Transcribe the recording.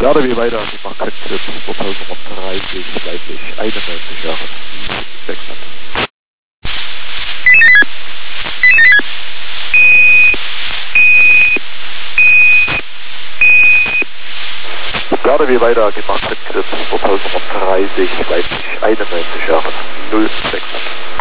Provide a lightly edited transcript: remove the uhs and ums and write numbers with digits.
Werde wie weiter, die Markant Vorpausnummer 30, weiblich 91 Jahre, 600. Werde wie weiter, die Markant Vorpausnummer 30, weiblich 91 Jahre, 0600.